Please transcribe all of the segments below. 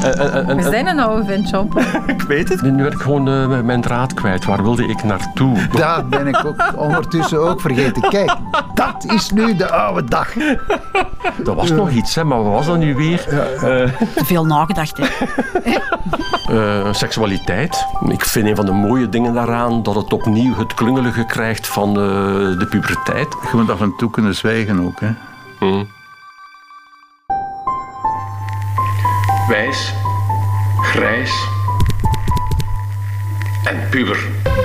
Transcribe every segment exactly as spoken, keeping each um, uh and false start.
En, en, en, We zijn een oude vent, Jean-Paul. Ik weet het. Nu werd ik gewoon uh, mijn draad kwijt. Waar wilde ik naartoe? Dat ben ik ook ondertussen ook vergeten. Kijk, dat is nu de oude dag. Dat was nog iets, hè, maar wat was dat nu weer? Te uh, veel nagedacht, hè. uh, seksualiteit. Ik vind een van de mooie dingen daaraan dat het opnieuw het klungelige krijgt van uh, de puberteit. Je moet af en toe kunnen zwijgen ook, hè. Mm. Wijs, grijs en puber.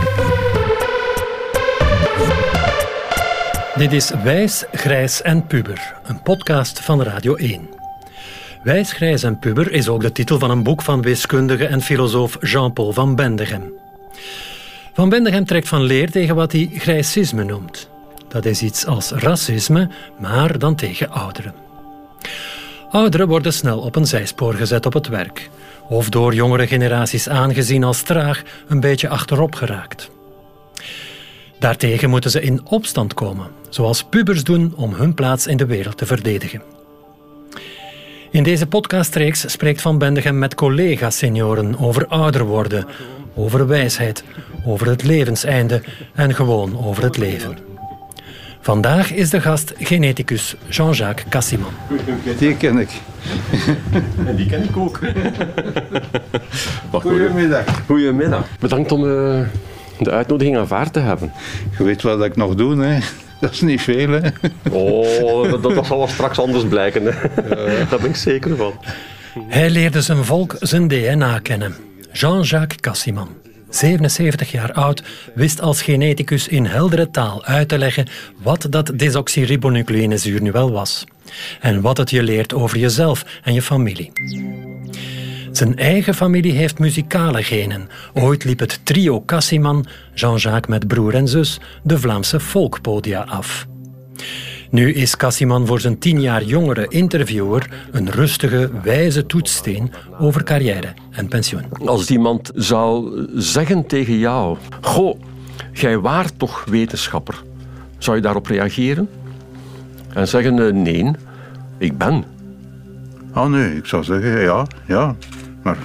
Dit is Wijs, Grijs en Puber, een podcast van Radio één. Wijs, Grijs en Puber is ook de titel van een boek van wiskundige en filosoof Jean-Paul van Bendegem. Van Bendegem trekt van leer tegen wat hij grijsisme noemt. Dat is iets als racisme, maar dan tegen ouderen. Ouderen worden snel op een zijspoor gezet op het werk, of door jongere generaties aangezien als traag een beetje achterop geraakt. Daartegen moeten ze in opstand komen, zoals pubers doen om hun plaats in de wereld te verdedigen. In deze podcastreeks spreekt Van Bendegem met collega-senioren over ouder worden, over wijsheid, over het levenseinde en gewoon over het leven. Vandaag is de gast geneticus Jean-Jacques Cassiman. Die ken ik. En die ken ik ook. Goedemiddag. Goedemiddag. Bedankt om uh, de uitnodiging aanvaard te hebben. Je weet wat ik nog doe, hè? Dat is niet veel, hè? Oh, dat, dat zal wel straks anders blijken. Hè? Uh. Daar ben ik zeker van. Hij leerde zijn volk zijn D N A kennen. Jean-Jacques Cassiman, zevenenzeventig jaar oud, wist als geneticus in heldere taal uit te leggen wat dat desoxyribonucleïnezuur nu wel was. En wat het je leert over jezelf en je familie. Zijn eigen familie heeft muzikale genen. Ooit liep het trio Cassiman, Jean-Jacques met broer en zus, de Vlaamse folkpodia af. Nu is Cassiman voor zijn tien jaar jongere interviewer een rustige, wijze toetssteen over carrière en pensioen. Als iemand zou zeggen tegen jou: goh, jij waart toch wetenschapper, zou je daarop reageren? En zeggen: uh, nee, ik ben. Oh nee, ik zou zeggen ja, ja. Maar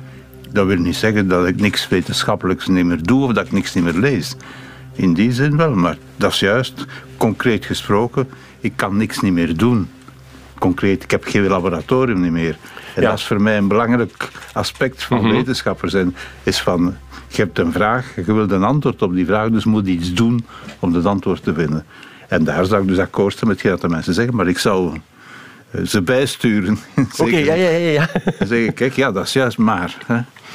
dat wil niet zeggen dat ik niks wetenschappelijks niet meer doe of dat ik niks niet meer lees. In die zin wel, maar dat is juist, concreet gesproken, ik kan niks niet meer doen. Concreet, ik heb geen laboratorium niet meer. En ja. Dat is voor mij een belangrijk aspect van mm-hmm. wetenschapper zijn, is van, je hebt een vraag, je wilt een antwoord op die vraag, dus moet je iets doen om dat antwoord te vinden. En daar zou ik dus akkoord zijn met wat de mensen zeggen, maar ik zou ze bijsturen. Oké, okay, ja, ja, ja, ja. En zeggen, kijk, ja, dat is juist maar. Hè.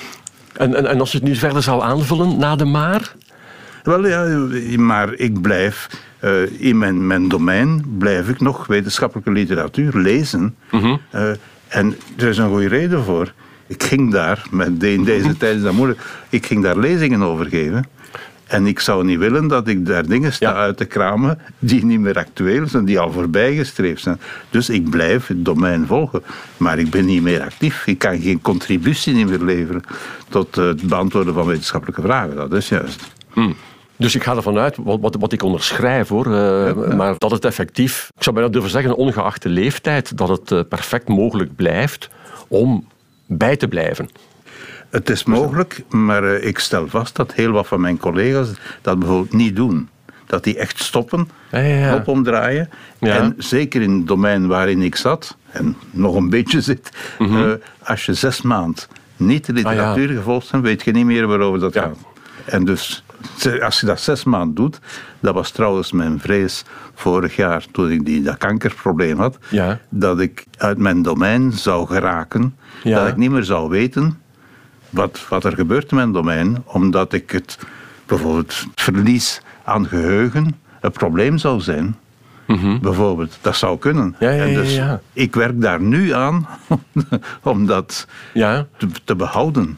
En, en, en als je het nu verder zou aanvullen, na de maar? Wel ja, maar ik blijf, uh, in mijn, mijn domein blijf ik nog wetenschappelijke literatuur lezen. Mm-hmm. Uh, en er is een goede reden voor. Ik ging daar, met de, in deze tijd is dat moeilijk, ik ging daar lezingen over geven. En ik zou niet willen dat ik daar dingen sta ja. uit te kramen die niet meer actueel zijn, die al voorbijgestreefd zijn. Dus ik blijf het domein volgen. Maar ik ben niet meer actief. Ik kan geen contributie niet meer leveren tot het beantwoorden van wetenschappelijke vragen. Dat is juist. Hmm. Dus ik ga ervan uit, wat, wat, wat ik onderschrijf hoor, uh, ja, ja. maar dat het effectief, ik zou bijna durven zeggen, ongeacht de leeftijd, dat het uh, perfect mogelijk blijft om bij te blijven. Het is mogelijk, maar uh, ik stel vast dat heel wat van mijn collega's dat bijvoorbeeld niet doen. Dat die echt stoppen, ja, ja, ja. knop omdraaien. Ja. En zeker in het domein waarin ik zat, en nog een beetje zit, mm-hmm. uh, als je zes maanden niet de literatuur ah, ja. gevolgd hebt, weet je niet meer waarover dat ja. gaat. En dus, als je dat zes maanden doet, dat was trouwens mijn vrees vorig jaar, toen ik die, dat kankerprobleem had, ja. dat ik uit mijn domein zou geraken, ja. dat ik niet meer zou weten Wat, wat er gebeurt in mijn domein, omdat ik het, bijvoorbeeld het verlies aan geheugen een probleem zou zijn. Mm-hmm. Bijvoorbeeld, dat zou kunnen. Ja, ja, en dus ja, ja. ik werk daar nu aan om dat ja. te, te behouden.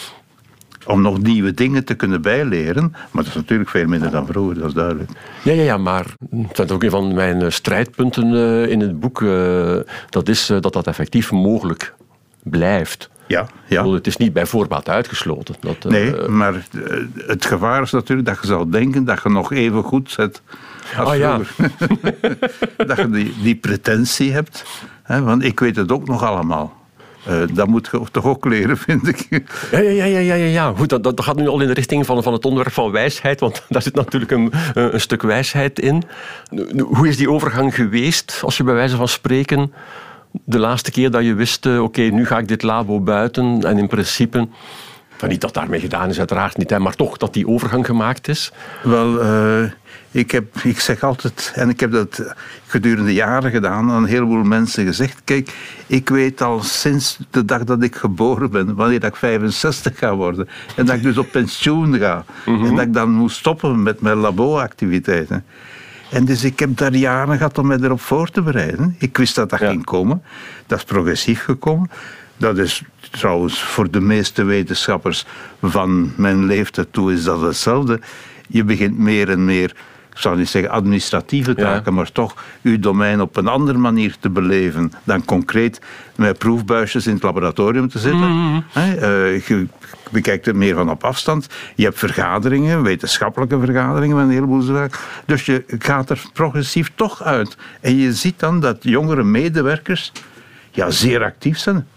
Om nog nieuwe dingen te kunnen bijleren. Maar dat is natuurlijk veel minder dan vroeger, dat is duidelijk. Ja, ja, ja, maar dat is ook een van mijn strijdpunten uh, in het boek. Uh, dat is uh, dat dat effectief mogelijk blijft. Ja, ja. Het is niet bij voorbaat uitgesloten. Dat, uh, nee, maar uh, het gevaar is natuurlijk dat je zou denken dat je nog even goed zet als oh, ja. Dat je die, die pretentie hebt. Hè, want ik weet het ook nog allemaal. Uh, dat moet je toch ook leren, vind ik. Ja, ja, ja, ja, ja, ja. Goed, dat, dat gaat nu al in de richting van, van het onderwerp van wijsheid, want daar zit natuurlijk een, een stuk wijsheid in. Hoe is die overgang geweest, als je bij wijze van spreken de laatste keer dat je wist, oké, okay, nu ga ik dit labo buiten en in principe... Enfin, niet dat daarmee gedaan is, uiteraard niet, hè, maar toch dat die overgang gemaakt is? Wel, uh, ik, heb, ik zeg altijd, en ik heb dat gedurende jaren gedaan, aan een heleboel mensen gezegd, kijk, ik weet al sinds de dag dat ik geboren ben, wanneer dat ik vijfenzestig ga worden, en dat ik dus op pensioen ga, mm-hmm. en dat ik dan moet stoppen met mijn laboactiviteiten. En dus ik heb daar jaren gehad om mij erop voor te bereiden. Ik wist dat dat ja. ging komen. Dat is progressief gekomen. Dat is trouwens voor de meeste wetenschappers van mijn leeftijd toe is dat hetzelfde. Je begint meer en meer, ik zou niet zeggen administratieve taken, ja. maar toch uw domein op een andere manier te beleven dan concreet met proefbuisjes in het laboratorium te zitten. Mm-hmm. He, uh, je bekijkt het meer van op afstand. Je hebt vergaderingen, wetenschappelijke vergaderingen met een heleboel zaken. Dus je gaat er progressief toch uit. En je ziet dan dat jongere medewerkers ja, zeer actief zijn.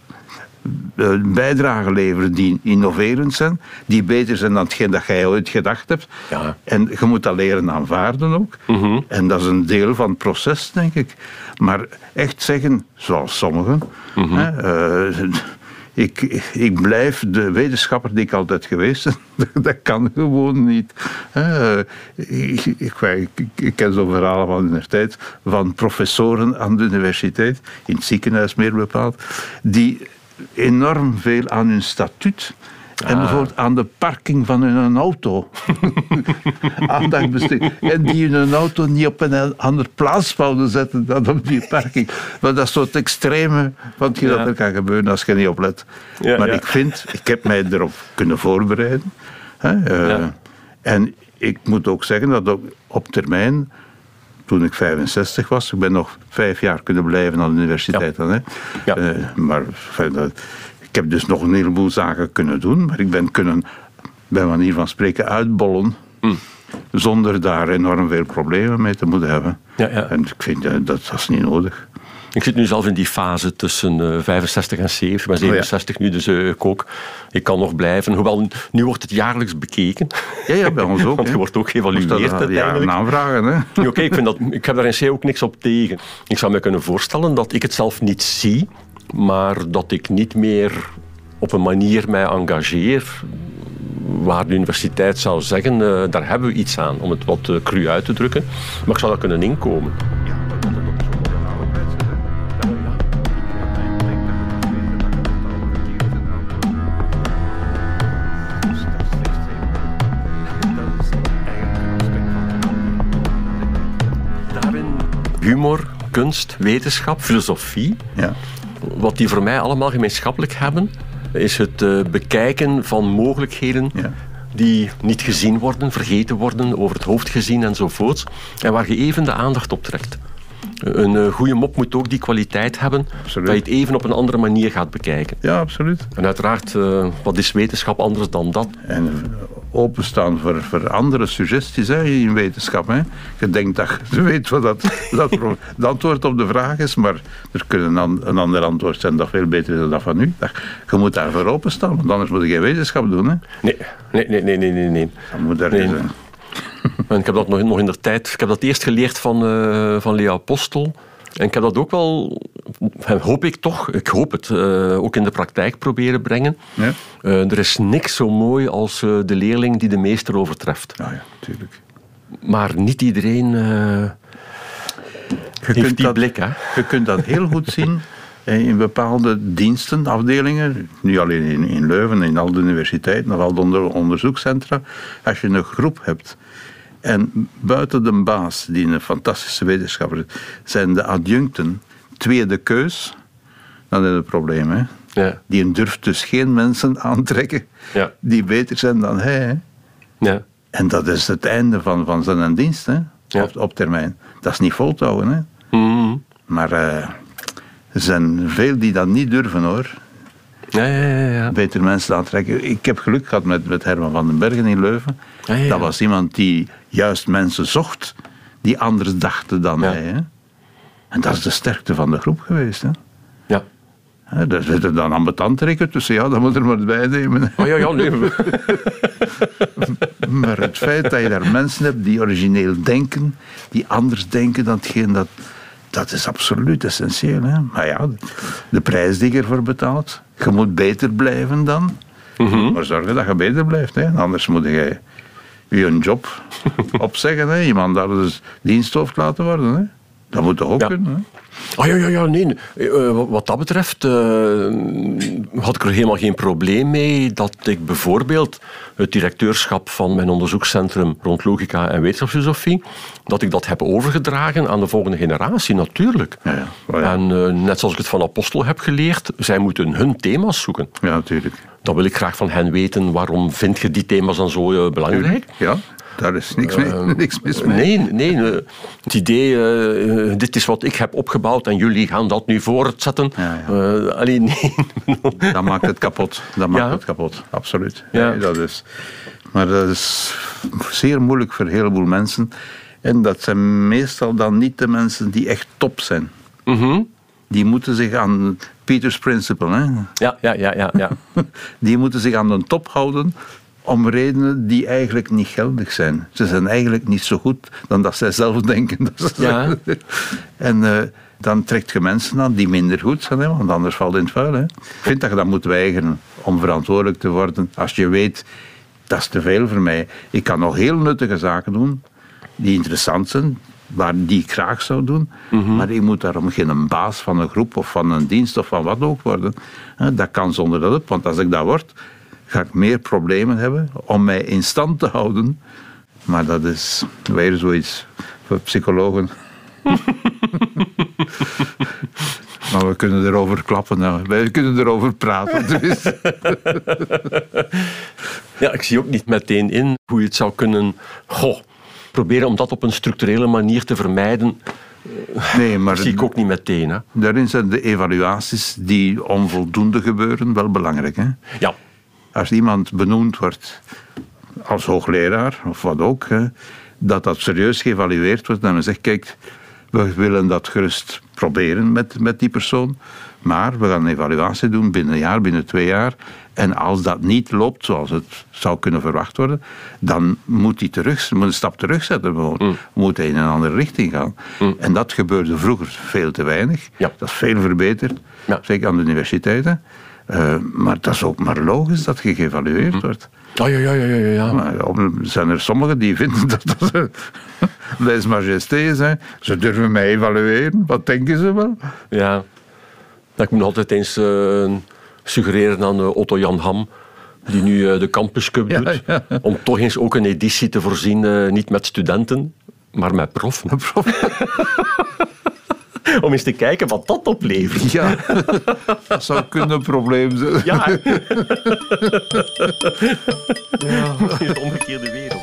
Bijdragen leveren die innoverend zijn, die beter zijn dan hetgeen dat jij ooit gedacht hebt. Ja. En je moet dat leren aanvaarden ook. Mm-hmm. En dat is een deel van het proces, denk ik. Maar echt zeggen, zoals sommigen, mm-hmm. hè, uh, ik, ik blijf de wetenschapper die ik altijd geweest ben. Dat kan gewoon niet. Uh, ik, ik, ik, ik ken zo'n verhalen van in de tijd van professoren aan de universiteit, in het ziekenhuis meer bepaald, die enorm veel aan hun statuut en ah. bijvoorbeeld aan de parking van hun auto aandacht besteden. En die hun auto niet op een andere plaats wouden zetten dan op die parking. Maar dat is zo het extreme van hetgeen ja. dat er kan gebeuren als je niet oplet. Ja, maar ja. ik vind, ik heb mij erop kunnen voorbereiden. Hè, uh, ja. En ik moet ook zeggen dat ook op termijn, toen ik vijfenzestig was, ik ben nog vijf jaar kunnen blijven aan de universiteit. Ja. Dan, hè. Ja. Uh, maar dat, ik heb dus nog een heleboel zaken kunnen doen, maar ik ben kunnen, bij manier van spreken, uitbollen, mm. zonder daar enorm veel problemen mee te moeten hebben. Ja, ja. En ik vind uh, dat, dat is niet nodig. Ik zit nu zelf in die fase tussen uh, vijfenzestig en zeventig. Ik ben zevenenzestig oh ja. nu, dus uh, ik ook. Ik kan nog blijven. Hoewel, nu wordt het jaarlijks bekeken. Ja, ja, bij ons ook. Want je wordt ook geëvalueerd. Ja, een aanvragen. Hè? Oké, okay, ik, vind dat, ik heb daar in C ook niks op tegen. Ik zou me kunnen voorstellen dat ik het zelf niet zie, maar dat ik niet meer op een manier mij engageer waar de universiteit zou zeggen, uh, daar hebben we iets aan, om het wat uh, cru uit te drukken. Maar ik zou dat kunnen inkomen. Humor, kunst, wetenschap, filosofie. Ja. Wat die voor mij allemaal gemeenschappelijk hebben, is het uh, bekijken van mogelijkheden ja. die niet gezien worden, vergeten worden, over het hoofd gezien enzovoort. En waar je even de aandacht op trekt. Een uh, goede mop moet ook die kwaliteit hebben, absoluut. Dat je het even op een andere manier gaat bekijken. Ja, absoluut. En uiteraard, uh, wat is wetenschap anders dan dat? En openstaan voor, voor andere suggesties hè, in wetenschap. Hè. Je denkt dat je weet wat dat, dat het antwoord op de vraag is, maar er kunnen een, een ander antwoord zijn dat veel beter is dan dat van nu. Je moet daarvoor openstaan, want anders moet je geen wetenschap doen. Hè. Nee, nee, nee, nee, nee, nee. nee. Dan moet er nee. zijn. En ik heb dat nog, nog in de tijd, ik heb dat eerst geleerd van, uh, van Leo Apostel. En ik heb dat ook wel, hoop ik toch, ik hoop het, uh, ook in de praktijk proberen brengen. Ja. Uh, er is niks zo mooi als uh, de leerling die de meester overtreft. Ja, ja, natuurlijk. Maar niet iedereen uh, je heeft kunt die dat, blik. Hè? Je kunt dat heel goed zien in bepaalde diensten, afdelingen. Niet alleen in, in Leuven, in al de universiteiten, of al de onder, onderzoekscentra. Als je een groep hebt en buiten de baas, die een fantastische wetenschapper is, zijn de adjuncten tweede keus, dan heb je een probleem. Hè? Ja. Die durft dus geen mensen aantrekken ja. die beter zijn dan hij. Hè? Ja. En dat is het einde van, van zijn dienst, hè? Ja. Op, op termijn. Dat is niet vol te houden. Hè? Mm-hmm. Maar uh, er zijn veel die dat niet durven, hoor. Ja, ja, ja, ja. Beter mensen aantrekken. Ik heb geluk gehad met, met Herman van den Bergen in Leuven. Ja, ja, ja. Dat was iemand die juist mensen zocht die anders dachten dan ja. hij. Hè? En dat is de sterkte van de groep geweest. Hè? Ja. He, daar zitten dan ambetant trekken tussen, ja, dat moet er maar bij nemen. Oh ja, ja, nee. Maar het feit dat je daar mensen hebt die origineel denken, die anders denken dan hetgeen dat... Dat is absoluut essentieel. Hè? Maar ja, de prijs die je ervoor betaalt, je moet beter blijven dan. Mm-hmm. Maar zorgen dat je beter blijft. Hè? Anders moet je je job opzeggen. Hè? Iemand daar dus diensthoofd laten worden. Hè? Dat moet toch ook ja. kunnen. Hè? Oh ja, ja, ja, nee. Uh, wat dat betreft uh, had ik er helemaal geen probleem mee dat ik bijvoorbeeld het directeurschap van mijn onderzoekscentrum rond logica en wetenschapsfilosofie, dat ik dat heb overgedragen aan de volgende generatie, natuurlijk. Ja, ja. Oh ja. En uh, net zoals ik het van Apostel heb geleerd, zij moeten hun thema's zoeken. Ja, natuurlijk. Dan wil ik graag van hen weten, waarom vind je die thema's dan zo uh, belangrijk? Ja. Daar is niks, mee, uh, niks mis mee. Nee, nee uh, het idee, uh, dit is wat ik heb opgebouwd en jullie gaan dat nu voortzetten. Ja, ja. Uh, alleen nee. Dat maakt het kapot. Dat maakt ja. het kapot, absoluut. Ja. Nee, dat is, maar dat is zeer moeilijk voor een heleboel mensen. En dat zijn meestal dan niet de mensen die echt top zijn. Mm-hmm. Die moeten zich aan Peters Principle, hè? Ja, ja, ja, ja, ja. Die moeten zich aan de top houden om redenen die eigenlijk niet geldig zijn. Ze zijn eigenlijk niet zo goed dan dat zij zelf denken dat ze ja. zijn. En uh, dan trekt je mensen aan die minder goed zijn, hè, want anders valt het in het vuil. Hè. Ik vind dat je dat moet weigeren om verantwoordelijk te worden als je weet, dat is te veel voor mij. Ik kan nog heel nuttige zaken doen die interessant zijn, waar die ik graag zou doen, mm-hmm. maar ik moet daarom geen baas van een groep of van een dienst of van wat ook worden. Dat kan zonder dat op, want als ik dat word, ga ik meer problemen hebben om mij in stand te houden. Maar dat is weer zoiets voor psychologen. Maar we kunnen erover klappen. Nou. Wij kunnen erover praten. Dus. Ja, ik zie ook niet meteen in hoe je het zou kunnen... Goh, proberen om dat op een structurele manier te vermijden. Nee, maar dat zie ik ook niet meteen. Hè. Daarin zijn de evaluaties die onvoldoende gebeuren wel belangrijk. Hè? Ja. Als iemand benoemd wordt als hoogleraar of wat ook, hè, dat dat serieus geëvalueerd wordt en men zegt, kijk, we willen dat gerust proberen met, met die persoon, maar we gaan een evaluatie doen binnen een jaar, binnen twee jaar. En als dat niet loopt zoals het zou kunnen verwacht worden, dan moet hij terug, moet een stap terugzetten. Mm. Moet hij in een andere richting gaan. Mm. En dat gebeurde vroeger veel te weinig. Ja. Dat is veel verbeterd, ja. Zeker aan de universiteiten. Uh, maar dat is ook maar logisch dat je geëvalueerd mm-hmm. wordt. Oh, ja, ja, ja, ja, ja. Maar er zijn er sommigen die vinden dat dat les majesté zijn. Ze durven mij evalueren. Wat denken ze wel? Ja, dat moet altijd eens uh, suggereren aan uh, Otto Jan Ham, die nu uh, de Campus Cup ja, doet, ja. om toch eens ook een editie te voorzien, uh, niet met studenten, maar met proffen. prof. Om eens te kijken wat dat oplevert. Ja, dat zou kunnen een probleem zijn. Ja. Ja. De omgekeerde wereld.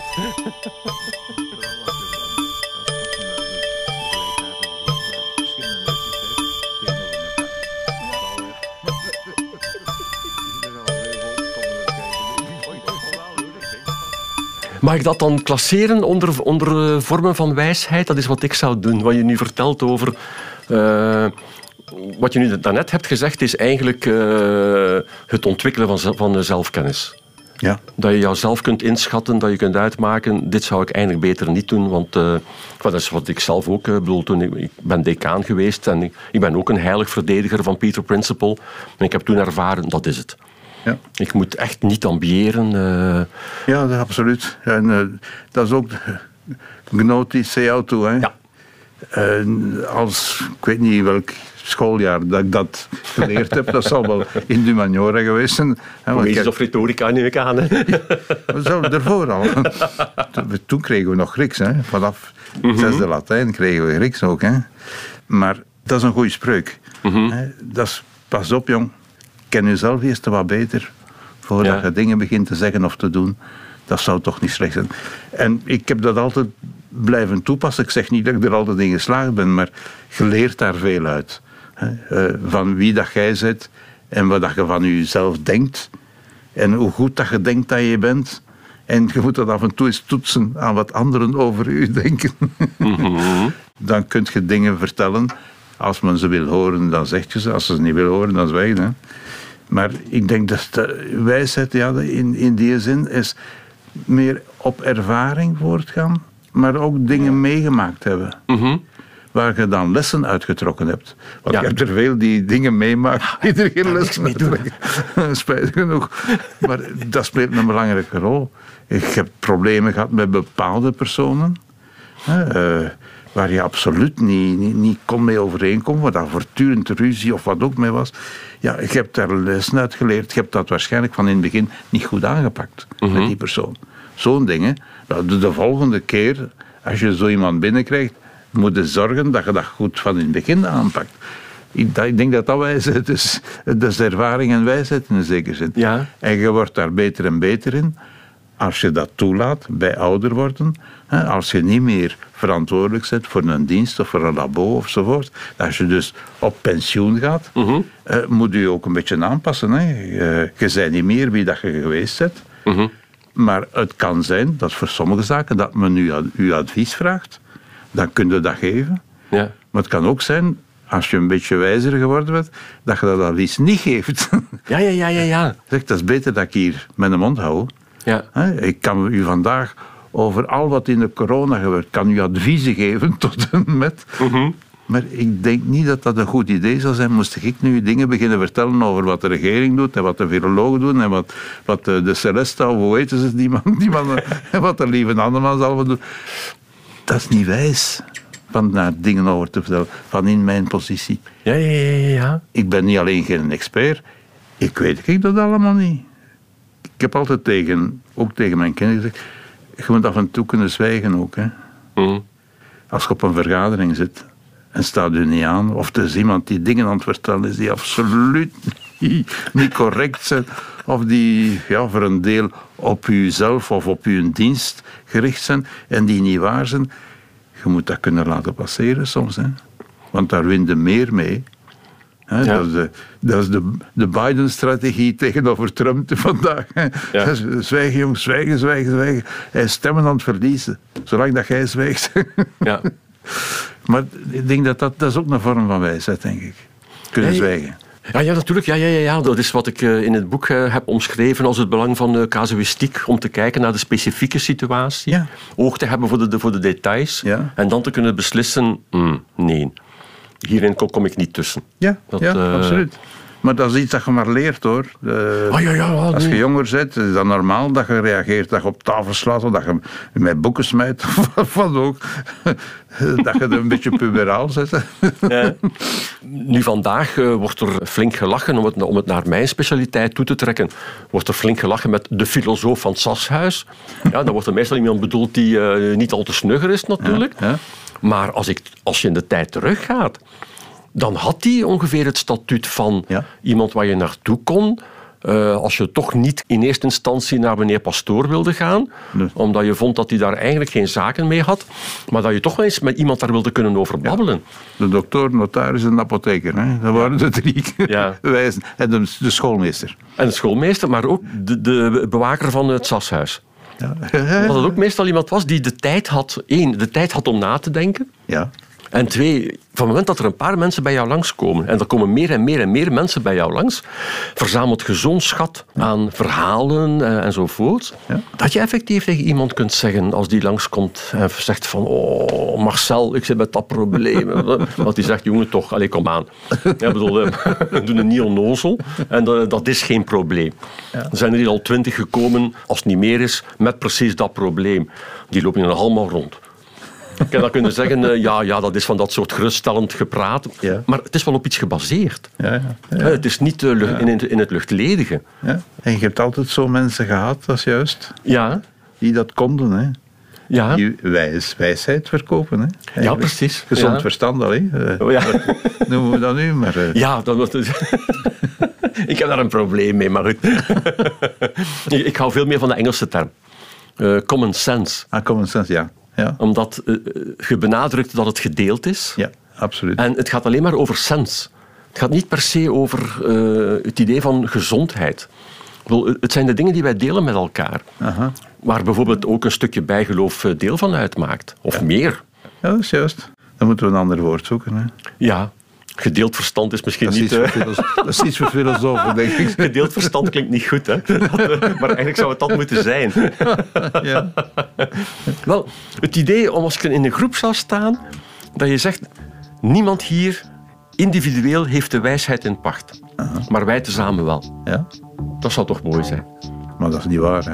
Mag ik dat dan klasseren onder, onder vormen van wijsheid? Dat is wat ik zou doen. Wat je nu vertelt over... Uh, wat je nu daarnet hebt gezegd, is eigenlijk uh, het ontwikkelen van, van zelfkennis. Ja. Dat je jouzelf kunt inschatten, dat je kunt uitmaken, dit zou ik eigenlijk beter niet doen, want uh, dat is wat ik zelf ook, uh, bedoel, toen ik, ik ben decaan geweest en ik, ik ben ook een heilig verdediger van Peter Principle. En ik heb toen ervaren, dat is het. Ja. Ik moet echt niet ambiëren. Uh... Ja, dat, absoluut. En uh, dat is ook Gnoti Seautu, hè? Ja. Uh, als, ik weet niet welk schooljaar dat ik dat geleerd heb, dat zal wel in Dumaniora geweest zijn. Poëzie of retorica neem ik aan. Hè? We zouden ervoor al. Toen kregen we nog Grieks, hè? Vanaf mm-hmm. zesde Latijn kregen we Grieks ook. Hè? Maar dat is een goede spreuk. Mm-hmm. Dat is, pas op, jong. Ken jezelf eerst wat beter voordat ja. je dingen begint te zeggen of te doen. Dat zou toch niet slecht zijn. En ik heb dat altijd blijven toepassen. Ik zeg niet dat ik er altijd in geslaagd ben, maar je leert daar veel uit. Van wie dat jij bent en wat dat je van jezelf denkt. En hoe goed dat je denkt dat je bent. En je moet dat af en toe eens toetsen aan wat anderen over u denken. Mm-hmm. Dan kun je dingen vertellen Als men ze wil horen, dan zegt je ze. Als ze ze niet wil horen, dan zwijgen. Hè. Maar ik denk dat de wijsheid ja, in, in die zin is meer op ervaring voortgaan, maar ook dingen meegemaakt hebben. Mm-hmm. Waar je dan lessen uitgetrokken hebt. Want Ja. je hebt er veel die dingen meemaakt die er geen lessen mee doen. Spijtig genoeg. Maar dat speelt een belangrijke rol. Ik heb problemen gehad met bepaalde personen. Hè, uh, waar je absoluut niet, niet, niet kon mee overeenkomen. Waar daar voortdurend ruzie of wat ook mee was. Ja, ik heb daar lessen uit geleerd. Je hebt dat waarschijnlijk van in het begin niet goed aangepakt. Mm-hmm. Met die persoon. Zo'n dingen. De, de volgende keer, als je zo iemand binnenkrijgt, moet je zorgen dat je dat goed van in het begin aanpakt. Ik, dat, ik denk dat dat wijsheid is. Dat is ervaring en wijsheid in een zekere zin. Ja. En je wordt daar beter en beter in als je dat toelaat bij ouder worden. Hè, als je niet meer verantwoordelijk bent voor een dienst of voor een labo ofzovoort. Als je dus op pensioen gaat, Mm-hmm. eh, moet je je ook een beetje aanpassen. Hè. Je, je bent niet meer wie dat je geweest bent. Mm-hmm. Maar het kan zijn dat voor sommige zaken dat men u, uw advies vraagt. Dan kun je dat geven. Ja. Maar het kan ook zijn, als je een beetje wijzer geworden bent, dat je dat advies niet geeft. Ja, ja, ja, ja, ja. Zeg, dat is beter dat ik hier mijn mond hou. Ja. Ik kan u vandaag over al wat in de corona gebeurt, kan u adviezen geven tot en met. Mm-hmm. Maar ik denk niet dat dat een goed idee zou zijn. Moest ik nu dingen beginnen vertellen over wat de regering doet en wat de virologen doen en wat, wat de, de Celesta, of hoe weten ze die man, die man en wat de lieve Anneman zal doen. Dat is niet wijs van daar dingen over te vertellen, van in mijn positie. Ja, ja, ja, ja. Ik ben niet alleen geen expert, ik weet ik dat allemaal niet. Ik heb altijd tegen, ook tegen mijn kinderen gezegd, je moet af en toe kunnen zwijgen ook. Hè. Mm. Als je op een vergadering zit en staat u niet aan, of er is iemand die dingen aan het vertellen is die absoluut niet, niet correct zijn, of die ja, voor een deel op uzelf of op uw dienst gericht zijn en die niet waar zijn, je moet dat kunnen laten passeren soms. Hè. Want daar win je meer mee. Hè. Ja. Dat is de, dat is de, de Biden-strategie tegenover Trump vandaag. Hè. Ja. Zwijgen jongens, zwijgen, zwijgen, zwijgen. Hij is stemmen aan het verliezen, zolang dat jij zwijgt. Ja. Maar ik denk dat, dat dat is ook een vorm van wijsheid, denk ik. Kunnen Ja, ja. zwijgen. Ja, ja, natuurlijk. Ja, ja, ja, ja. Dat is wat ik uh, in het boek uh, heb omschreven als het belang van uh, casuïstiek, om te kijken naar de specifieke situatie, Ja. oog te hebben voor de, de, voor de details Ja. en dan te kunnen beslissen, mm, nee, hierin kom, kom ik niet tussen. Ja, Dat, ja uh, absoluut. Maar dat is iets dat je maar leert, hoor. Uh, Oh, ja, ja, ja, als nee. je jonger bent, is dat normaal dat je reageert, dat je op tafel slaat, of dat je met boeken smijt, of wat ook. Dat je er een beetje puberaal zit. Ja. Nu, vandaag uh, wordt er flink gelachen, om het, om het naar mijn specialiteit toe te trekken, wordt er flink gelachen met de filosoof van het Sashuis. Ja, dan wordt er meestal iemand bedoeld die uh, niet al te snugger is, natuurlijk. Ja, ja. Maar als, ik, als je in de tijd teruggaat, dan had hij ongeveer het statuut van Ja. iemand waar je naartoe kon. Uh, als je toch niet in eerste instantie naar meneer Pastoor wilde gaan, Nee. omdat je vond dat hij daar eigenlijk geen zaken mee had, maar dat je toch wel eens met iemand daar wilde kunnen over babbelen. De dokter, notaris en de apotheker. Hè? Dat waren de drie Ja. wijzen. En de, de schoolmeester. En de schoolmeester, maar ook de, de bewaker van het Sashuis. Ja. Dat het ook meestal iemand was die de tijd had, één, de tijd had om na te denken. Ja. En twee, van het moment dat er een paar mensen bij jou langskomen, en er komen meer en meer en meer mensen bij jou langs, verzamelt je zo'n schat aan verhalen en, enzovoort, Ja. dat je effectief tegen iemand kunt zeggen, als die langskomt en zegt van, oh, Marcel, ik zit met dat probleem. Want die zegt, jongen, toch, allez, kom aan. Ja, bedoel, eh, doe een niet onnozel. En dat, dat is geen probleem. Ja. Er zijn er hier al twintig gekomen, als het niet meer is, met precies dat probleem. Die lopen hier nog allemaal rond. Ik heb dan kunnen zeggen, uh, ja, ja, dat is van dat soort geruststellend gepraat. Ja. Maar het is wel op iets gebaseerd. Ja, ja, ja. Uh, het is niet uh, lucht, in, in het luchtledige. Ja. En je hebt altijd zo mensen gehad, dat is juist, Ja, die dat konden. Hè. ja. Die wijs, wijsheid verkopen. Hè. Ja, Eigenlijk. precies. Gezond Ja. verstand al. Hè. Uh, Oh, ja. Noemen we dat nu, maar... Uh, Ja, dat was het. Ik heb daar een probleem mee, maar goed. Ik, ik hou veel meer van de Engelse term. Uh, common sense. Ah, common sense, ja. Ja, Omdat uh, je benadrukt dat het gedeeld is. ja absoluut. En het gaat alleen maar over sens. Het gaat niet per se over uh, het idee van gezondheid. Ik bedoel, het zijn de dingen die wij delen met elkaar. Aha. Waar bijvoorbeeld ook een stukje bijgeloof deel van uitmaakt. Of meer. Ja, dat is juist. Dan moeten we een ander woord zoeken. Hè. Ja. Gedeeld verstand is misschien dat is niet... Iets voor filosof, dat is iets voor filosofen, denk ik. Gedeeld verstand klinkt niet goed, hè? Maar eigenlijk zou het dat moeten zijn. Ja. Wel, het idee om als je in een groep zou staan, dat je zegt, niemand hier individueel heeft de wijsheid in pacht. Uh-huh. Maar wij tezamen wel. Ja? Dat zou toch mooi zijn. Maar dat is niet waar, hè?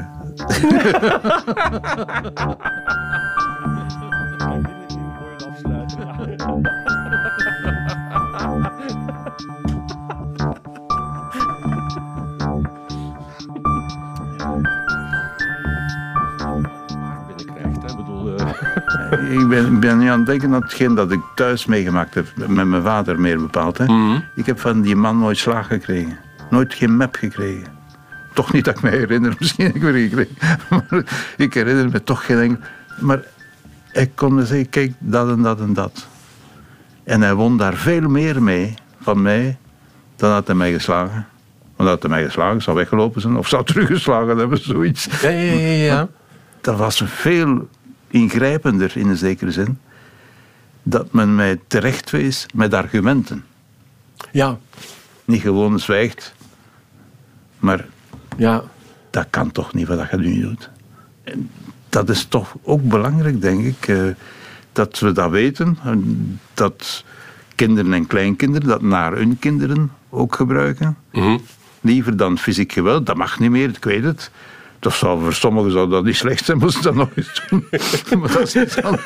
Ik ben, ben nu aan het denken aan hetgeen dat ik thuis meegemaakt heb, met mijn vader meer bepaald. Hè. Mm-hmm. Ik heb van die man nooit slaag gekregen. Nooit geen mep gekregen. Toch niet dat ik me herinner, misschien heb ik weer gekregen. Maar ik herinner me toch geen enkel. Maar hij kon me zeggen, kijk, dat en dat en dat. En hij won daar veel meer mee van mij dan had hij mij geslagen. Want had hij mij geslagen, zou weggelopen zijn of zou teruggeslagen hebben, zoiets. Ja, ja, ja, ja. Dat was veel ingrijpender in een zekere zin, dat men mij terecht wees met argumenten. Ja. Niet gewoon zwijgt, maar ja. Dat kan toch niet wat je nu doet. En dat is toch ook belangrijk, denk ik, uh, dat we dat weten, dat kinderen en kleinkinderen dat naar hun kinderen ook gebruiken. Mm-hmm. Liever dan fysiek geweld, dat mag niet meer, ik weet het. Dat zou, voor sommigen zou dat niet slecht zijn, moesten dat nog eens doen. Maar dat is iets anders.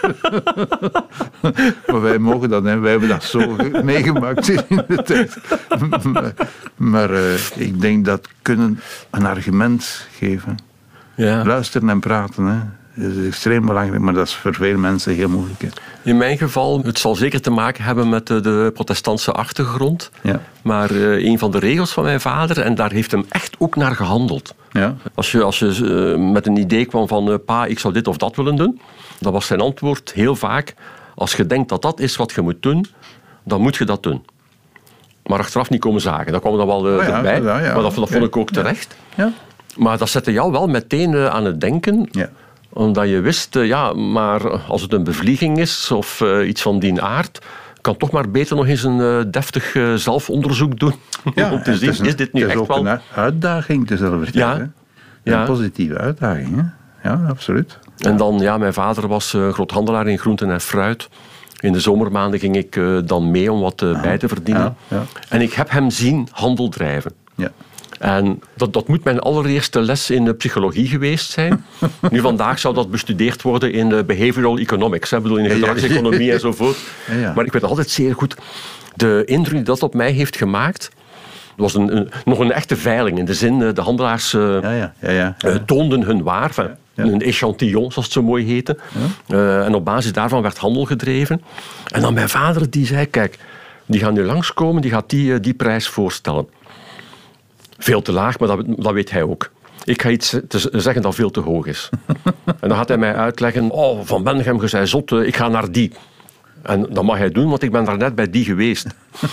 Maar wij mogen dat, hè. Wij hebben dat zo meegemaakt in de tijd. Maar, maar uh, ik denk dat kunnen een argument geven. Ja. Luisteren en praten, hè. Dat is extreem belangrijk, maar dat is voor veel mensen heel moeilijk. Hè. In mijn geval, het zal zeker te maken hebben met de, de protestantse achtergrond. Ja. Maar uh, een van de regels van mijn vader, en daar heeft hem echt ook naar gehandeld. Ja. Als je, als je uh, met een idee kwam van, uh, pa, ik zou dit of dat willen doen, dan was zijn antwoord heel vaak, als je denkt dat dat is wat je moet doen, dan moet je dat doen. Maar achteraf niet komen zagen. Dat kwam dan wel uh, oh ja, erbij, ja, ja. maar dat, dat vond ik ook terecht. Ja. Ja. Maar dat zette jou wel meteen uh, aan het denken... Ja. Omdat je wist, uh, ja, maar als het een bevlieging is of uh, iets van die aard, kan toch maar beter nog eens een uh, deftig uh, zelfonderzoek doen. Ja, om te zien, is, een, is dit nu echt wel... Het is ook een uitdaging te ja, een ja. positieve uitdaging. Hè? Ja, absoluut. En ja. dan, ja, mijn vader was uh, groothandelaar in groenten en fruit. In de zomermaanden ging ik uh, dan mee om wat uh, ja. bij te verdienen. Ja, ja. En ik heb hem zien handel drijven. Ja. En dat, dat moet mijn allereerste les in de psychologie geweest zijn. Nu vandaag zou dat bestudeerd worden in de behavioral economics, hè, bedoel in de gedragseconomie enzovoort. Ja, ja. Maar ik weet altijd zeer goed, de indruk die dat op mij heeft gemaakt, was een, een, nog een echte veiling. In de zin, de handelaars uh, ja, ja, ja, ja, ja. Uh, toonden hun waar, enfin, ja, ja. een echantillon, zoals het zo mooi heette. Ja. Uh, en op basis daarvan werd handel gedreven. En dan mijn vader die zei, kijk, die gaat nu langskomen, die gaat die, uh, die prijs voorstellen. Veel te laag, maar dat, dat weet hij ook. Ik ga iets te zeggen dat veel te hoog is. En dan gaat hij mij uitleggen, oh, Van Bendegem, je zei zot, ik ga naar die. En dat mag hij doen, want ik ben daar net bij die geweest.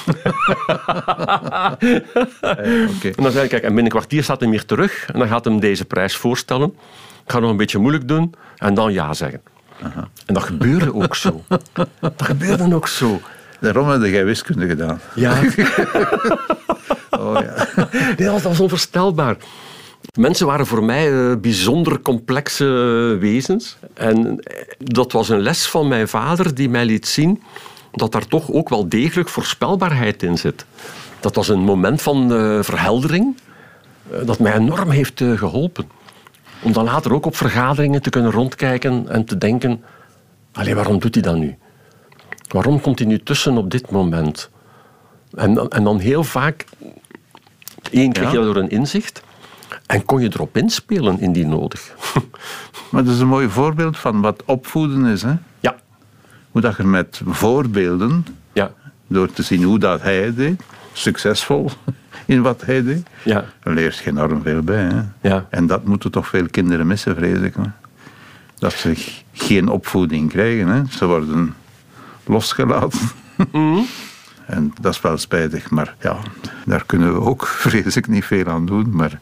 ja, okay. En dan zei ik, kijk, en binnen een kwartier staat hij weer terug en dan gaat hem deze prijs voorstellen. Ik ga nog een beetje moeilijk doen en dan ja zeggen. Aha. En dat gebeurde ook zo. Dat gebeurde ook zo. Daarom heb jij wiskunde gedaan. Ja. oh, ja. Nee, dat was onvoorstelbaar. Mensen waren voor mij uh, bijzonder complexe uh, wezens. En dat was een les van mijn vader die mij liet zien dat daar toch ook wel degelijk voorspelbaarheid in zit. Dat was een moment van uh, verheldering uh, dat mij enorm heeft uh, geholpen. Om dan later ook op vergaderingen te kunnen rondkijken en te denken, allee, waarom doet hij dat nu? Waarom komt hij nu tussen op dit moment? En, en dan heel vaak, één kreeg je ja. door een inzicht en kon je erop inspelen indien nodig. Maar dat is een mooi voorbeeld van wat opvoeden is. Hè? Ja. Hoe dat je met voorbeelden, ja. door te zien hoe dat hij het deed, succesvol in wat hij deed, ja. dan leert je enorm veel bij. Hè? Ja. En dat moeten toch veel kinderen missen, vrees ik. Hè? Dat ze geen opvoeding krijgen. Hè? Ze worden losgelaten. Mm-hmm. En dat is wel spijtig, maar ja, daar kunnen we ook, vrees ik, niet veel aan doen. Maar...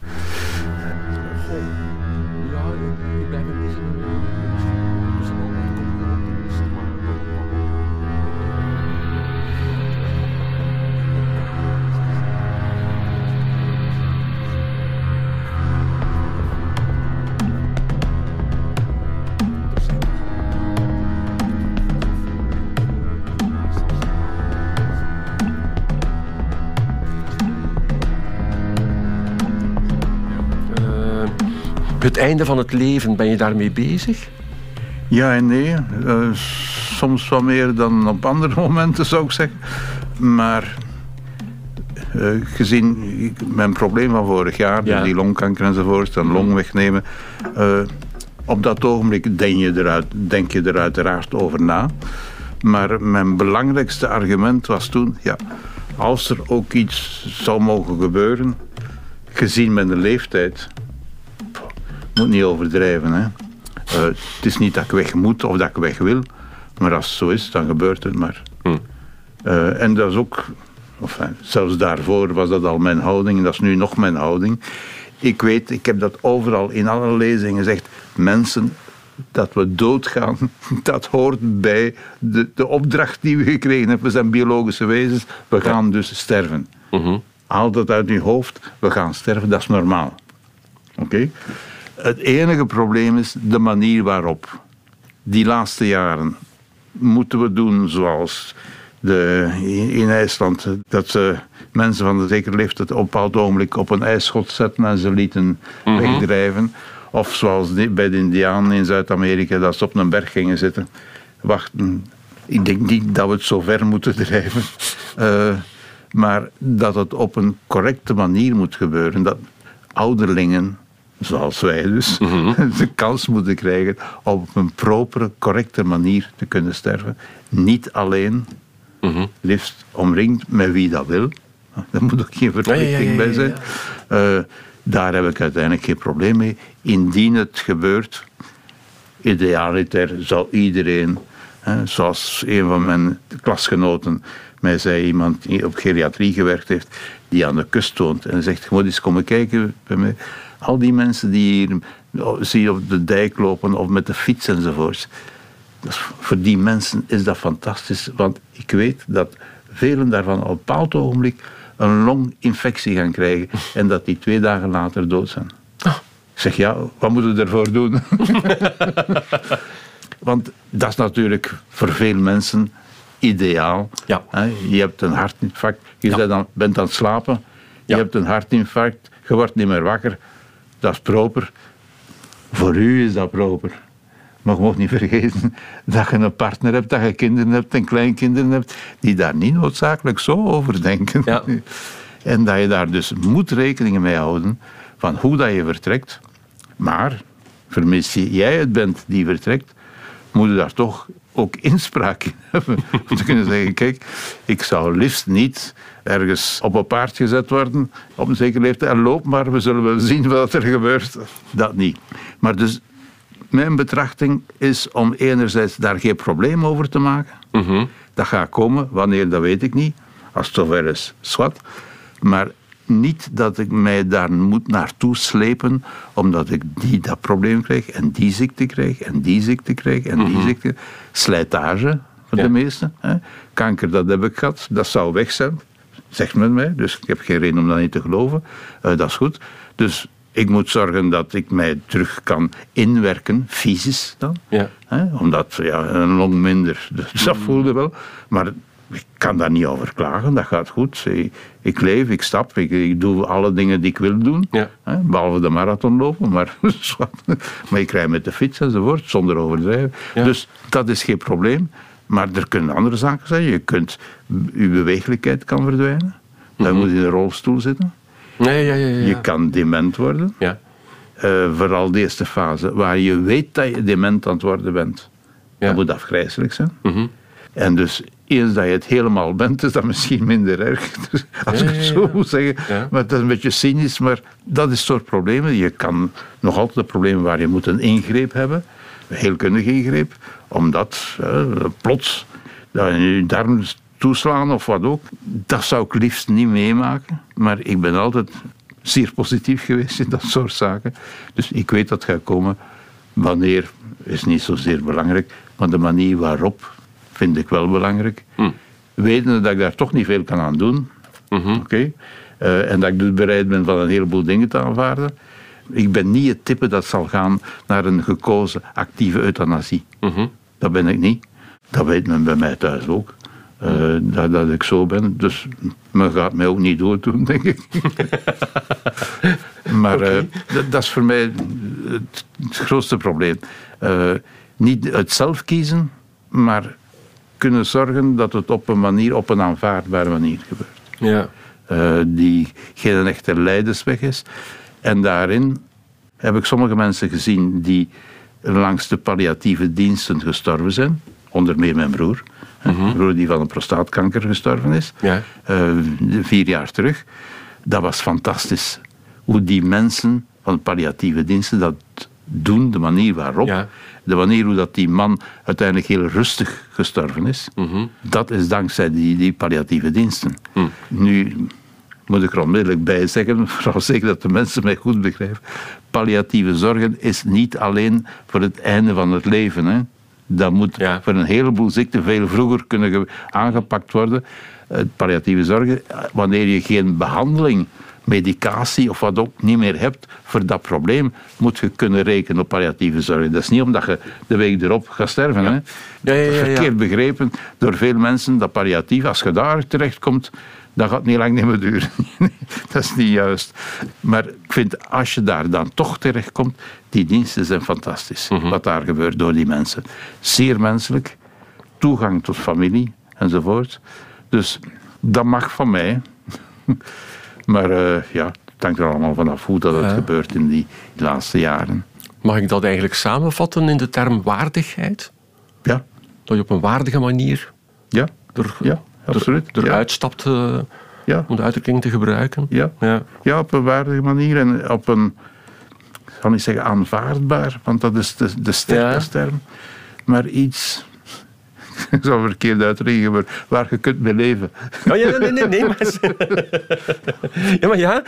Het einde van het leven, ben je daarmee bezig? Ja en nee. Uh, soms wat meer dan op andere momenten, zou ik zeggen. Maar uh, gezien mijn probleem van vorig jaar, ja. die longkanker enzovoort, een long wegnemen, uh, op dat ogenblik denk je, eruit, denk je er uiteraard over na. Maar mijn belangrijkste argument was toen, ja, als er ook iets zou mogen gebeuren, gezien mijn leeftijd, moet niet overdrijven, hè. Uh, het is niet dat ik weg moet of dat ik weg wil, maar als het zo is, dan gebeurt het maar. Hm. Uh, en dat is ook, enfin, zelfs daarvoor was dat al mijn houding, en dat is nu nog mijn houding. Ik weet, ik heb dat overal in alle lezingen gezegd, mensen, dat we doodgaan, dat hoort bij de, de opdracht die we gekregen hebben. We zijn biologische wezens, we gaan dus sterven. Uh-huh. Haal dat uit je hoofd, we gaan sterven, dat is normaal. Oké? Okay? Het enige probleem is de manier waarop. Die laatste jaren moeten we doen zoals de, in IJsland, dat ze mensen van de zekere leeftijd op een bepaald ogenblik op een ijsschot zetten en ze lieten uh-huh. wegdrijven. Of zoals bij de Indianen in Zuid-Amerika, dat ze op een berg gingen zitten, wachten. Ik denk niet dat we het zo ver moeten drijven. Uh, maar dat het op een correcte manier moet gebeuren. Dat ouderlingen, zoals wij dus, mm-hmm. de kans moeten krijgen om op een propere, correcte manier te kunnen sterven. Niet alleen, mm-hmm. liefst omringd met wie dat wil. Daar moet ook geen verplichting ja, ja, ja, ja, bij zijn. Uh, Daar heb ik uiteindelijk geen probleem mee. Indien het gebeurt, idealiter zou iedereen, hè, zoals een van mijn klasgenoten mij zei, iemand die op geriatrie gewerkt heeft, die aan de kust woont en zegt, je moet eens komen kijken bij mij. Al die mensen die hier zie je op de dijk lopen of met de fiets enzovoorts. Dus voor die mensen is dat fantastisch, want ik weet dat velen daarvan op een bepaald ogenblik een longinfectie gaan krijgen en dat die twee dagen later dood zijn. Oh. Ik zeg, ja, wat moeten we ervoor doen? Want dat is natuurlijk voor veel mensen ideaal. Ja. Je hebt een hartinfarct, je ja. dan, bent aan het slapen, je ja. hebt een hartinfarct, je wordt niet meer wakker. Dat is proper. Voor u is dat proper. Maar je mag niet vergeten dat je een partner hebt, dat je kinderen hebt en kleinkinderen hebt, die daar niet noodzakelijk zo over denken. Ja. En dat je daar dus moet rekening mee houden van hoe dat je vertrekt. Maar, vermis jij het bent die vertrekt, moet je daar toch ook inspraak in hebben. Om te kunnen zeggen, kijk, ik zou liefst niet ergens op een paard gezet worden, op een zekere leeftijd, en loop maar, we zullen wel zien wat er gebeurt. Dat niet. Maar dus, mijn betrachting is om enerzijds daar geen probleem over te maken. Mm-hmm. Dat gaat komen, wanneer, dat weet ik niet. Als het zover is, zwart. Maar niet dat ik mij daar moet naartoe slepen, omdat ik die, dat probleem krijg, en die ziekte krijg, en die ziekte krijg, en die mm-hmm. ziekte. Slijtage, voor ja. de meesten. Hè. Kanker, dat heb ik gehad, dat zou weg zijn. Zegt men mij, dus ik heb geen reden om dat niet te geloven. Uh, dat is goed. Dus ik moet zorgen dat ik mij terug kan inwerken, fysisch dan. Ja. Hè? Omdat, ja, een long minder, dus dat voelde wel. Maar ik kan daar niet over klagen, dat gaat goed. Ik, ik leef, ik stap, ik, ik doe alle dingen die ik wil doen. Ja. Hè? Behalve de marathon lopen, maar, maar ik rij met de fiets enzovoort, zonder overdrijven. Ja. Dus dat is geen probleem. Maar er kunnen andere zaken zijn. Je kunt, je beweeglijkheid kan verdwijnen. Dan mm-hmm. moet je in een rolstoel zitten. Nee, ja, ja, ja. Je kan dement worden. Ja. Uh, vooral de eerste fase, waar je weet dat je dement aan het worden bent. Ja. Dat moet afgrijselijk zijn. Mm-hmm. En dus eens dat je het helemaal bent, is dat misschien minder erg. Dus, als ja, ik het zo ja, ja. moet zeggen. Ja. Maar dat is een beetje cynisch, maar dat is het soort problemen. Je kan nog altijd de problemen waar je moet een ingreep hebben. Een heelkundige ingreep. Omdat uh, plots dat je je darm toeslaan of wat ook. Dat zou ik liefst niet meemaken. Maar ik ben altijd zeer positief geweest in dat soort zaken. Dus ik weet dat het gaat komen. Wanneer is niet zozeer belangrijk. Maar de manier waarop vind ik wel belangrijk. Mm. Wetende dat ik daar toch niet veel kan aan doen. Mm-hmm. Oké. Okay. Uh, en dat ik dus bereid ben van een heleboel dingen te aanvaarden. Ik ben niet het type dat zal gaan naar een gekozen actieve euthanasie. Mm-hmm. Dat ben ik niet. Dat weet men bij mij thuis ook. Uh, dat, dat ik zo ben. Dus men gaat mij ook niet dooddoen, denk ik. Maar okay. uh, dat, dat is voor mij het, het grootste probleem. Uh, niet het zelf kiezen, maar kunnen zorgen dat het op een manier, op een aanvaardbare manier gebeurt. Ja. Uh, die geen echte lijdensweg is. En daarin heb ik sommige mensen gezien die langs de palliatieve diensten gestorven zijn. Onder meer mijn broer. Mm-hmm. Mijn broer die van een prostaatkanker gestorven is. Ja. Uh, vier jaar terug. Dat was fantastisch. Hoe die mensen van de palliatieve diensten dat doen, de manier waarop. Ja. De manier hoe dat die man uiteindelijk heel rustig gestorven is. Mm-hmm. Dat is dankzij die, die palliatieve diensten. Mm. Nu moet ik er onmiddellijk bij zeggen, vooral zeker dat de mensen mij goed begrijpen. Palliatieve zorgen is niet alleen voor het einde van het leven. Hè. Dat moet ja. voor een heleboel ziekten veel vroeger kunnen aangepakt worden. Palliatieve zorgen, wanneer je geen behandeling, medicatie of wat ook niet meer hebt voor dat probleem, moet je kunnen rekenen op palliatieve zorgen. Dat is niet omdat je de week erop gaat sterven. Ja. Hè. Ja, ja, ja, ja. Verkeerd begrepen door veel mensen dat palliatief, als je daar terechtkomt, dat gaat niet lang niet meer duren. Dat is niet juist. Maar ik vind, als je daar dan toch terechtkomt, die diensten zijn fantastisch. Mm-hmm. Wat daar gebeurt door die mensen. Zeer menselijk. Toegang tot familie, enzovoort. Dus dat mag van mij. Maar uh, ja, het hangt er allemaal vanaf hoe dat het ja. gebeurt in die laatste jaren. Mag ik dat eigenlijk samenvatten in de term waardigheid? Ja. Dat je op een waardige manier ja. er, ja, absoluut. er, eruit ja. stapt uh, ja. om de uitdrukking te gebruiken? Ja. Ja. ja, op een waardige manier en op een, ik zal niet zeggen aanvaardbaar, want dat is de, de sterkste ja. term, maar iets... Ik zal verkeerd uitleggen, maar waar je kunt mee leven. Oh ja, nee, nee, nee. Maar... Ja, maar ja.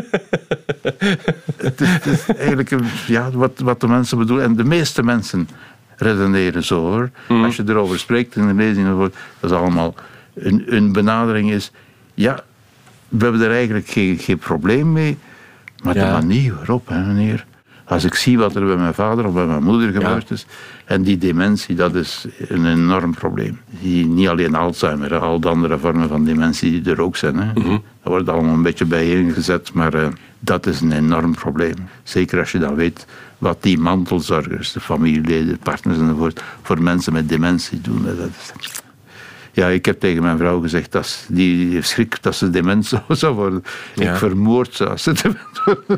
Het is, het is eigenlijk ja, wat, wat de mensen bedoelen. En de meeste mensen redeneren zo, hoor. Mm. Als je erover spreekt in de lezing, dat is allemaal... Een, een benadering is... Ja, we hebben er eigenlijk geen, geen probleem mee, maar ja. de manier waarop, hè, meneer... Als ik zie wat er bij mijn vader of bij mijn moeder gebeurd ja. is, en die dementie, dat is een enorm probleem. Die, niet alleen Alzheimer, al de andere vormen van dementie die er ook zijn. Hè. Mm-hmm. Dat wordt allemaal een beetje bijeengezet, maar uh, dat is een enorm probleem. Zeker als je dan weet wat die mantelzorgers, de familieleden, de partners enzovoort, voor mensen met dementie doen. Dat is... Ja, ik heb tegen mijn vrouw gezegd dat die heeft schrik dat ze dement zou, zou worden. Ja. Ik vermoord ze als ze dement worden.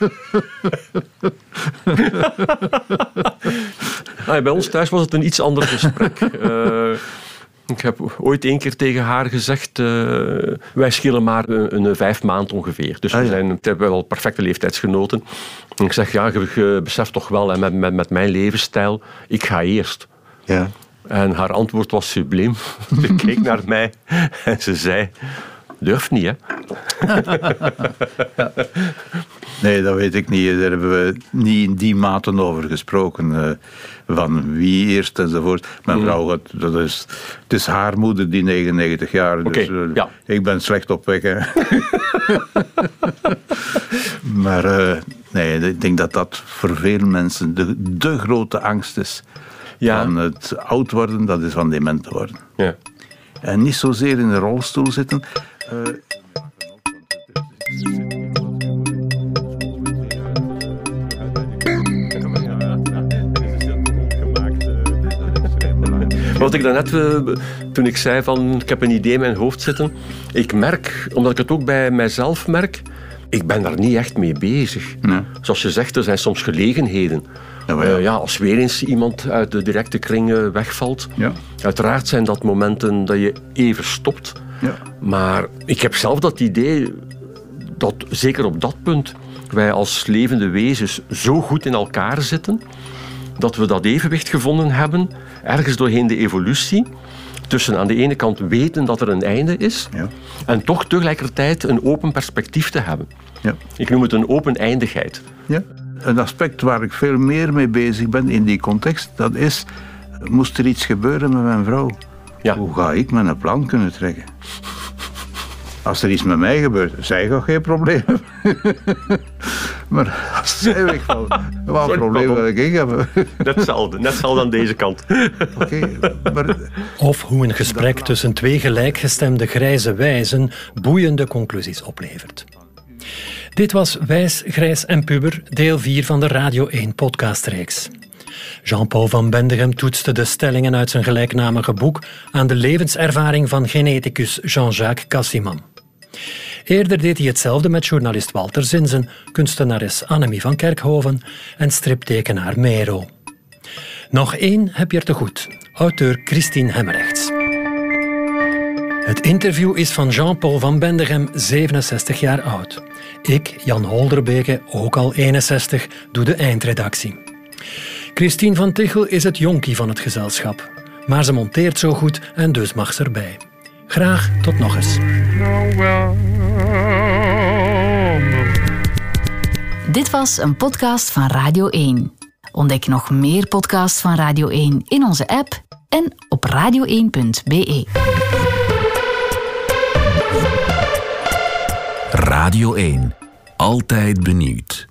ah, bij ons thuis was het een iets ander gesprek. uh, ik heb ooit één keer tegen haar gezegd, uh, wij schelen maar een, een vijf maand ongeveer. Dus ah, we, zijn, we hebben wel perfecte leeftijdsgenoten. En ik zeg, ja, je, je beseft toch wel, hè, met, met, met mijn levensstijl, ik ga eerst. Ja. En haar antwoord was subliem. Ze keek naar mij en ze zei... Durft niet, hè? Nee, dat weet ik niet. Daar hebben we niet in die mate over gesproken. Uh, van wie eerst enzovoort. Mijn mm. vrouw, gaat, dat is, het is haar moeder, die negenennegentig jaar. Okay, dus uh, ja. ik ben slecht op weg. Hè. Maar uh, nee, ik denk dat dat voor veel mensen de, de grote angst is. Ja. Van het oud worden, dat is van dement worden. Ja. En niet zozeer in een rolstoel zitten. Uh... Wat ik daarnet, uh, toen ik zei van ik heb een idee in mijn hoofd zitten, ik merk, omdat ik het ook bij mijzelf merk, ik ben daar niet echt mee bezig. Nee. Zoals je zegt, er zijn soms gelegenheden. Ja, ja. Uh, ja, als weer eens iemand uit de directe kring uh, wegvalt. Ja. Uiteraard zijn dat momenten dat je even stopt. Ja. Maar ik heb zelf dat idee dat zeker op dat punt wij als levende wezens zo goed in elkaar zitten dat we dat evenwicht gevonden hebben, ergens doorheen de evolutie, tussen aan de ene kant weten dat er een einde is ja. en toch tegelijkertijd een open perspectief te hebben. Ja. Ik noem het een open eindigheid. Ja. Een aspect waar ik veel meer mee bezig ben in die context, dat is, moest er iets gebeuren met mijn vrouw? Ja. Hoe ga ik met een plan kunnen trekken? Als er iets met mij gebeurt, zij gaat geen probleem hebben. Maar als zij wegvalt, wat probleem wil ik hebben? Net hetzelfde, net hetzelfde aan deze kant. Okay, maar... Of hoe een gesprek tussen twee gelijkgestemde grijze wijzen boeiende conclusies oplevert. Dit was Wijs, Grijs en Puber, deel vier van de Radio één podcastreeks. Jean-Paul van Bendegem toetste de stellingen uit zijn gelijknamige boek aan de levenservaring van geneticus Jean-Jacques Cassiman. Eerder deed hij hetzelfde met journalist Walter Zinzen, kunstenares Annemie van Kerkhoven en striptekenaar Mero. Nog één heb je er te goed, auteur Christine Hemmerrechts. Het interview is van Jean-Paul van Bendegem, zevenenzestig jaar oud. Ik, Jan Holderbeke, ook al eenenzestig, doe de eindredactie. Christine van Tichel is het jonkie van het gezelschap. Maar ze monteert zo goed en dus mag ze erbij. Graag tot nog eens. Dit was een podcast van Radio één. Ontdek nog meer podcasts van Radio één in onze app en op radio één punt b e. Radio één. Altijd benieuwd.